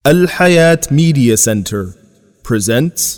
Al Hayat Media Center presents.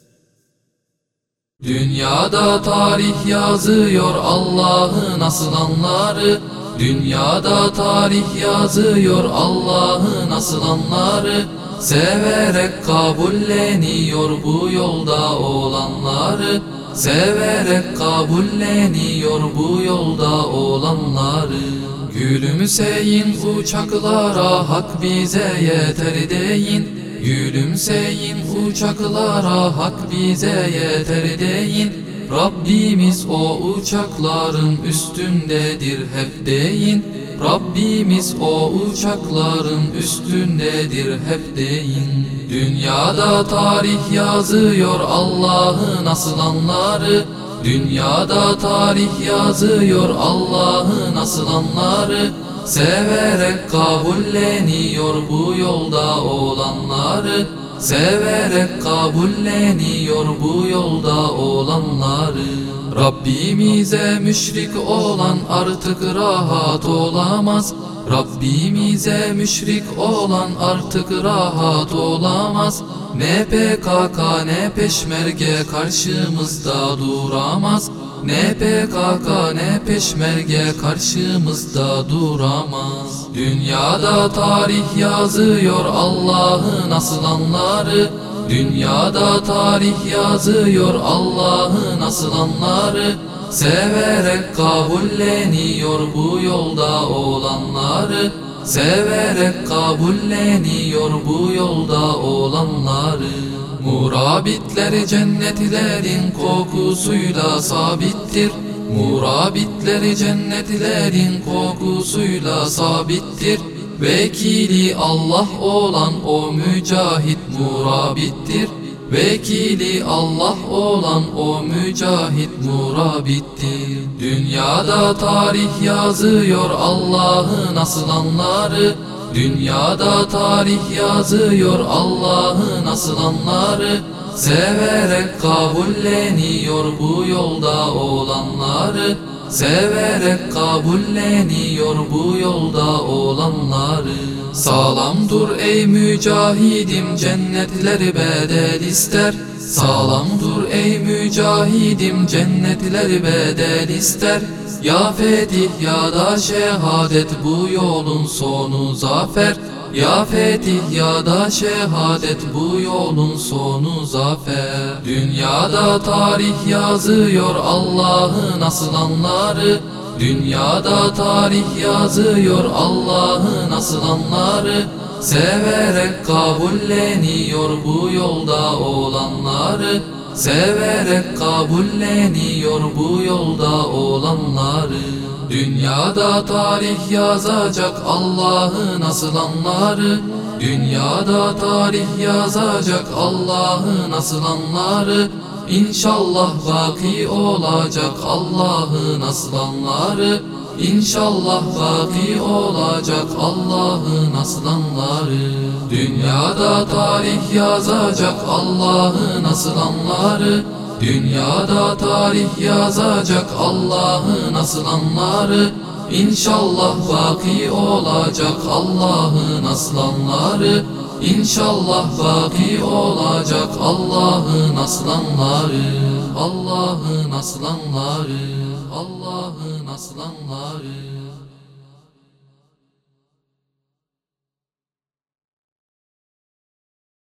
Dünyada tarih yazıyor Allah'ın aslanları. Dünyada tarih yazıyor Allah'ın aslanları. Severek kabulleniyor bu yolda olanları. Severek kabulleniyor bu yolda olanları. Gülümseyin uçaklara, hak bize yeter deyin. Gülümseyin uçaklara, hak bize yeter deyin. Rabbimiz o uçakların üstündedir hep deyin. Rabbimiz o uçakların üstündedir hep deyin. Dünyada tarih yazıyor Allah'ın aslanları. Dünyada tarih yazıyor Allah'ın aslanları. Severek kabulleniyor bu yolda olanları. Severek kabulleniyor bu yolda olanları. Rabbimize müşrik olan artık rahat olamaz. Rabbimize müşrik olan artık rahat olamaz. Ne PKK ne Peşmerge karşımızda duramaz. Ne PKK ne Peşmerge karşımızda duramaz. Dünyada tarih yazıyor Allah'ın aslanları. Dünyada tarih yazıyor Allah'ın aslanları. Severek kabulleniyor bu yolda olanları. Severek kabulleniyor bu yolda olanları. Murabitler cennetlerin kokusuyla sabittir. Murabitler cennetlerin kokusuyla sabittir. Vekili Allah olan o mücahit murabittir. Vekili Allah olan o mücahit murabittir. Dünyada tarih yazıyor Allah'ın aslanları. Dünyada tarih yazıyor Allah'ın aslanları. Severek kabulleniyor bu yolda olanları. Severek kabulleniyor bu yolda olanları. Sağlam dur ey mücahidim, cennetler bedel ister. Sağlam dur ey mücahidim, cennetler bedel ister. Ya fetih ya da şehadet, bu yolun sonu zafer. Ya fetih ya da şehadet, bu yolun sonu zafer. Dünyada tarih yazıyor Allah'ın aslanları. Dünyada tarih yazıyor Allah'ın aslanları. Severek kabulleniyor bu yolda olanları. Severek kabulleniyor bu yolda olanları. Dünyada tarih yazacak Allah'ın aslanları. Dünyada tarih yazacak Allah'ın aslanları. İnşallah baki olacak Allah'ın aslanları. İnşallah baki olacak Allah'ın aslanları. Dünyada tarih yazacak Allah'ın aslanları. Dünyada tarih yazacak Allah'ın aslanları. İnşallah baki olacak Allah'ın aslanları. İnşallah baki olacak Allah'ın aslanları. Allah'ın aslanları. Allah'ın aslanları.